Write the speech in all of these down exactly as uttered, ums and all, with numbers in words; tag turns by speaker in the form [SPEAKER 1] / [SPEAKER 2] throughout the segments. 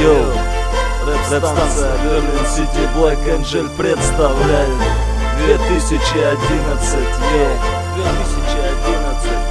[SPEAKER 1] Йоу, рэп-станция Berlin City Black Angel представляет две тысячи одиннадцать, yeah, две тысячи одиннадцать.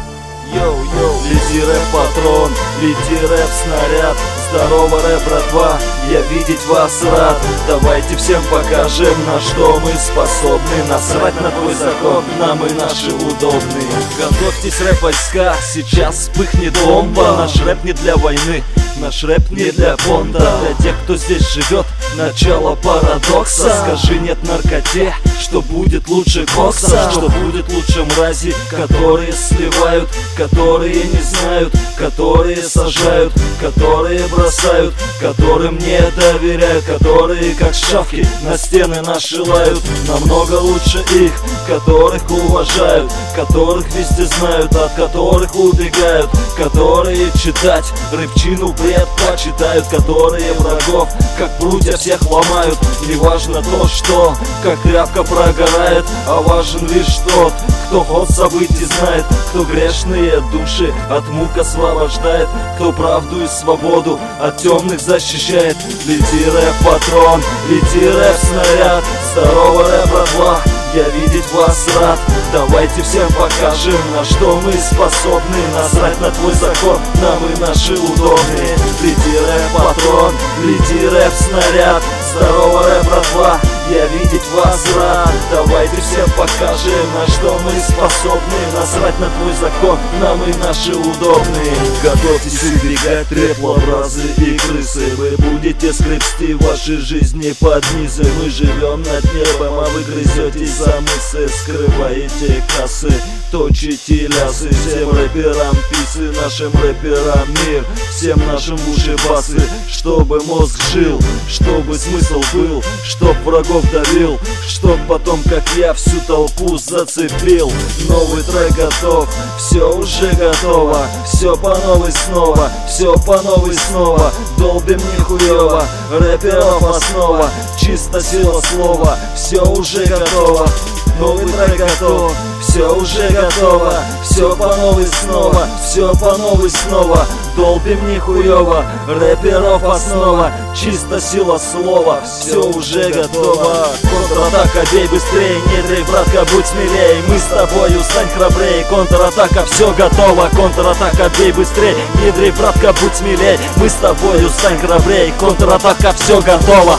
[SPEAKER 1] Йоу-йоу, лети рэп-патрон, лети рэп-снаряд. Здорово, рэп, братва, я видеть вас рад. Давайте всем покажем, на что мы способны. Насрать на твой закон, нам и наши удобные. Готовьтесь, рэп-войска, сейчас вспыхнет бомба. Наш рэп не для войны, наш рэп не для понта. Для тех, кто здесь живет, начало парадокса. Скажи нет наркоте, что будет лучше кокса. Что будет лучше мрази, которые сливают, которые не знают, которые сажают, которые бросают, которым не доверяют, которые как шавки на стены наши лают. Намного лучше их, которых уважают, которых везде знают, от которых убегают, которые читать рэпчину предпочитают, которые врагов как прутья всех ломают. Не важно то, что как тряпка прогорает, а важен лишь тот, кто ход событий знает, кто грешные души от мук освобождает, кто правду и свободу от темных защищает. Лети рэп-патрон, лети рэп-снаряд. Здорово, рэп, братва, я видеть вас рад. Давайте всем покажем, на что мы способны. Насрать на твой закон, нам и наши удобные. Лети рэп-патрон, лети рэп-снаряд. Здорово, рэп, братва, я видеть вас рад. Давайте всем покажем, на что мы способны. Насрать на твой закон, нам и наши удобные. Готовьтесь убегать, рэп-лабразы и крысы. Вы будете скрепсти вашей жизни под низы. Мы живем над небом, а вы грызетесь за мысы. Скрываете кассы, точите лясы. Всем рэперам писы, нашим рэперам мир. Всем нашим в уши басы, чтобы мозг жил, чтобы смысл был, чтоб врагов давил, чтоб потом, как я, всю толпу зацепил. Новый трек готов, все уже готово, все по новой снова, все по новой снова. Долбим нихуево, рэперов основа, чисто сила слова, все уже готово. Новый трек готов, все уже готово, все по новой снова, все по новой снова. Долбим нихуево, рэперов основа, чисто сила слова, все уже готово. Контратака, бей быстрее, не дрей, братка, будь смелей. Мы с тобою, стань храбрей, контратака, все готово. Контратака, бей быстрее, не дрей, братка, будь смелей. Мы с тобою, стань храбрей, контратака, все готово.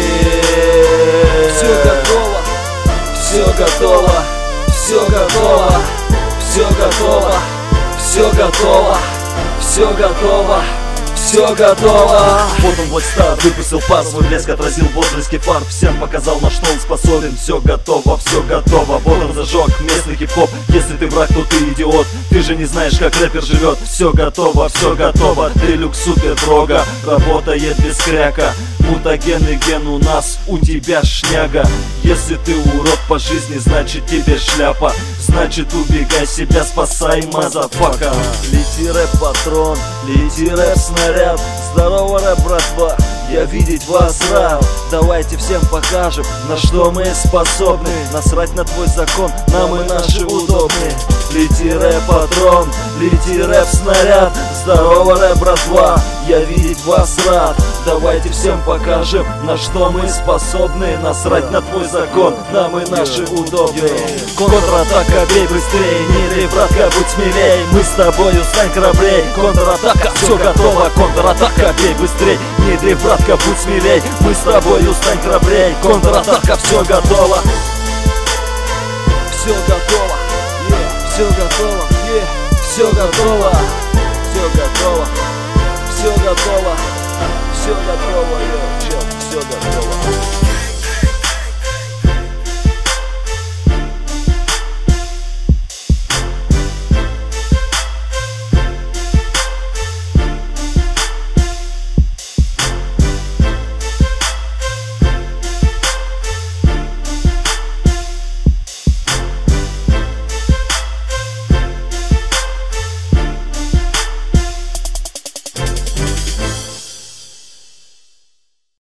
[SPEAKER 1] Все готово, все готово, все готово, все готово, все готово, все готово, все готово. Вот он, Black Star, выпустил пар, свой блеск отразил в отблеске фар. Всем показал, на что он способен. Все готово, все готово. Вот он зажег местный хип-хоп. Если ты враг, то ты идиот. Ты же не знаешь, как рэпер живет. Все готово, все готово. Делюкс супер дрога, работает без кряка. Мутагенный ген у нас, у тебя шняга. Если ты урод по жизни, значит тебе шляпа. Значит убегай, себя спасай, мазафака. Лети рэп-патрон, лети рэп-снаряд. Здорово, рэп, братва, я видеть вас рад. Давайте всем покажем, на что мы способны. Насрать на твой закон, нам и наши удобные. Лети рэп-патрон, лети рэп-снаряд. Здорово, рэп, братва, я видеть вас рад. Давайте всем покажем, на что мы способны. Насрать на твой закон, нам и наши удобные. Контратака, бей быстрее, не дрей, братка, будь смелей. Мы с тобою, стань храбрей, контратака, все готово. Контратака, бей быстрей, не дрей, братка, будь смелей. Мы с тобою, стань храбрей, контратака, все готово. Все готово, yeah. Все готово, yeah. Все готово, все готово, все готово, все готово, yeah. Все готово.